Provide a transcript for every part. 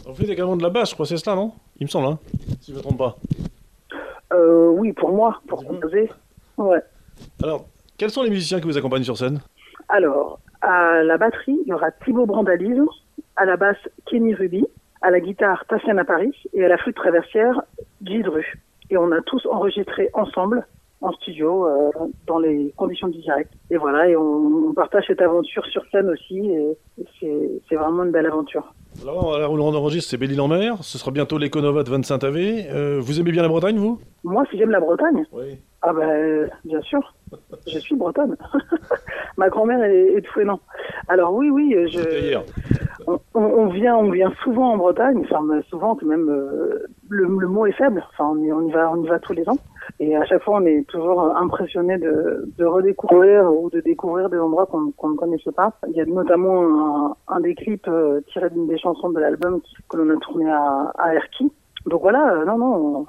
Vous faites également de la basse, je crois, c'est cela, non? Il me semble, hein, si je ne me trompe pas. Oui, pour moi, pour composer. Ouais. Alors, quels sont les musiciens qui vous accompagnent sur scène? Alors, à la batterie, il y aura Thibaut Brandalise, à la basse, Kenny Ruby, à la guitare, Tatiana Paris, et à la flûte traversière, Gidru. Et on a tous enregistré ensemble, en studio, dans les conditions du direct. Et voilà, et on partage cette aventure sur scène aussi, et c'est vraiment une belle aventure. Alors, à l'heure où l'on enregistre, c'est Belle-Île-en-Mer. Ce sera bientôt l'Econova de Vannes-Saint-Avé. Vous aimez bien la Bretagne, vous? Moi, si j'aime la Bretagne, Oui. ah ben, bien sûr, je suis bretonne. Ma grand-mère est de Fouesnant. Alors oui, C'était hier. on vient souvent en Bretagne, enfin souvent c'est même le mot est faible. Enfin on y va tous les ans. Et à chaque fois on est toujours impressionné de redécouvrir ou de découvrir des endroits qu'on ne connaissait pas. Il y a notamment un des clips tiré d'une des chansons de l'album que l'on a tourné à Erquy. Donc voilà, non,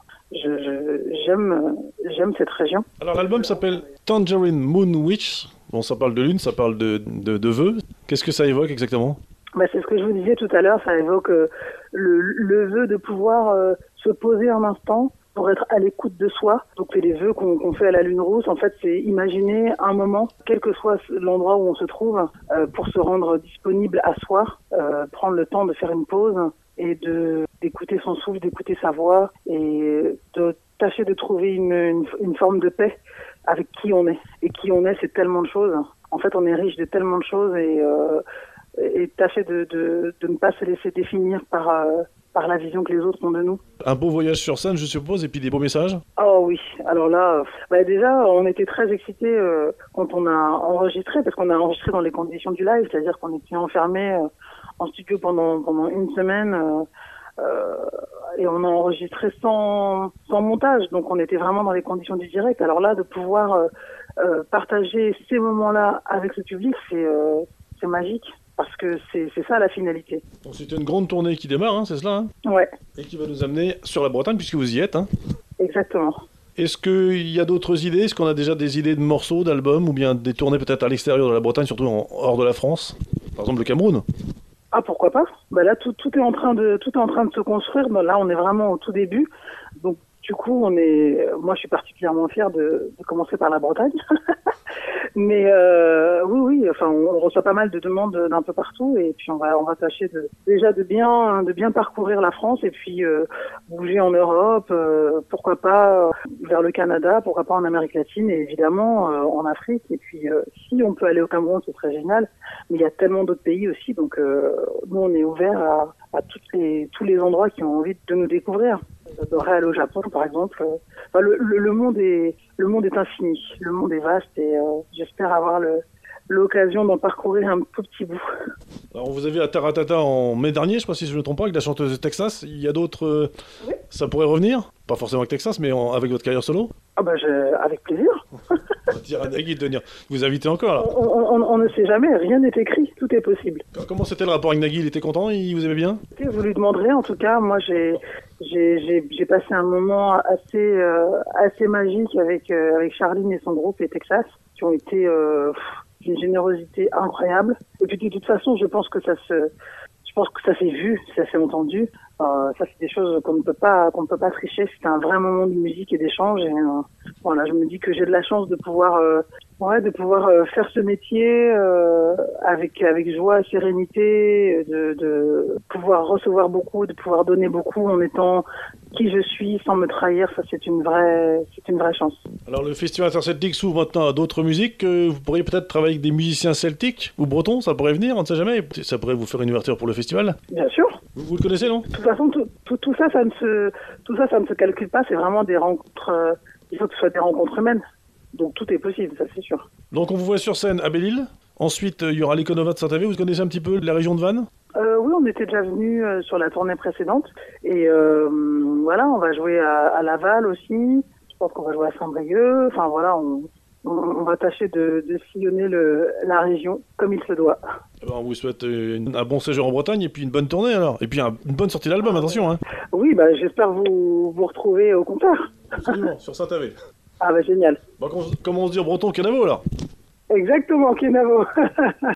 j'aime cette région. Alors, l'album s'appelle Tangerine Moon Witch. Bon, ça parle de lune, ça parle de vœux. Qu'est-ce que ça évoque exactement? Bah, c'est ce que je vous disais tout à l'heure, ça évoque le vœu de pouvoir se poser un instant pour être à l'écoute de soi. Donc c'est les vœux qu'on fait à la lune rousse. En fait, c'est imaginer un moment, quel que soit l'endroit où on se trouve, pour se rendre disponible à soi, prendre le temps de faire une pause et d'écouter son souffle, d'écouter sa voix et de tâcher de trouver une forme de paix avec qui on est. Et qui on est, c'est tellement de choses. En fait, on est riche de tellement de choses et tâcher de ne pas se laisser définir par la vision que les autres ont de nous. Un beau voyage sur scène, je suppose, et puis des beaux messages? Oh oui, alors là, déjà, on était très excités quand on a enregistré, parce qu'on a enregistré dans les conditions du live, c'est-à-dire qu'on était enfermés en studio pendant une semaine, et on a enregistré sans montage, donc on était vraiment dans les conditions du direct. Alors là, de pouvoir partager ces moments-là avec le public, c'est magique. Parce que c'est ça la finalité. Donc c'est une grande tournée qui démarre, hein, c'est cela, hein? Ouais. Et qui va nous amener sur la Bretagne, puisque vous y êtes, hein? Exactement. Est-ce qu'il y a d'autres idées? Est-ce qu'on a déjà des idées de morceaux, d'albums, ou bien des tournées peut-être à l'extérieur de la Bretagne, surtout hors de la France? Par exemple le Cameroun? Ah, pourquoi pas? Là, tout est en train de se construire. Là, on est vraiment au tout début. Donc, du coup, moi, je suis particulièrement fière de commencer par la Bretagne. Mais oui, enfin, on reçoit pas mal de demandes d'un peu partout, et puis on va tâcher de bien parcourir la France, et puis bouger en Europe, pourquoi pas vers le Canada, pourquoi pas en Amérique latine, et évidemment en Afrique. Et puis si on peut aller au Cameroun, c'est très génial. Mais il y a tellement d'autres pays aussi, donc nous on est ouvert à tous les endroits qui ont envie de nous découvrir. J'adorerais aller au Japon, par exemple. Enfin, le monde est infini, le monde est vaste, et j'espère avoir l'occasion d'en parcourir un tout petit bout. Alors on vous a vu à Taratata en mai dernier, je crois si je ne me trompe pas, avec la chanteuse de Texas. Il y a d'autres... Oui. Ça pourrait revenir? Pas forcément avec Texas, mais avec votre carrière solo? Ah avec plaisir. On va dire à Nagui de venir vous inviter encore, là. On ne sait jamais, rien n'est écrit, tout est possible. Comment c'était le rapport avec Nagui? Il était content? Il vous aimait bien? Vous lui demanderez, en tout cas, moi j'ai passé un moment assez magique avec Charline et son groupe, les Texas, qui ont été d'une générosité incroyable. Et puis de toute façon, je pense que ça s'est vu, ça s'est entendu. Ça, c'est des choses qu'on ne peut pas tricher. C'était un vrai moment de musique et d'échange. Et voilà, je me dis que j'ai de la chance de pouvoir faire ce métier avec joie, sérénité, de pouvoir recevoir beaucoup, de pouvoir donner beaucoup en étant qui je suis sans me trahir. Ça, c'est une vraie chance. Alors le festival interceltique s'ouvre maintenant à d'autres musiques. Vous pourriez peut-être travailler avec des musiciens celtiques ou bretons, ça pourrait venir, on ne sait jamais. Ça pourrait vous faire une ouverture pour le festival. Bien sûr. Vous le connaissez, non? De toute façon, tout ça, ça ne se calcule pas. C'est vraiment des rencontres. Il faut que ce soit des rencontres humaines. Donc tout est possible, ça c'est sûr. Donc on vous voit sur scène à Belle-Île. Ensuite, il y aura l'Econova de Saint-Avé. Vous connaissez un petit peu la région de Vannes? Oui, on était déjà venus sur la tournée précédente. Et voilà, on va jouer à Laval aussi. Je pense qu'on va jouer à Saint-Brieuc. Enfin voilà, on va tâcher de sillonner la région comme il se doit. Alors, on vous souhaite un bon séjour en Bretagne et puis une bonne tournée alors. Et puis une bonne sortie d'album, attention. Hein. Oui, j'espère vous retrouver au concert. Absolument, sur Saint-Avé. Ah génial. Comment on se dit en breton, Kenavo alors? Exactement, Kenavo.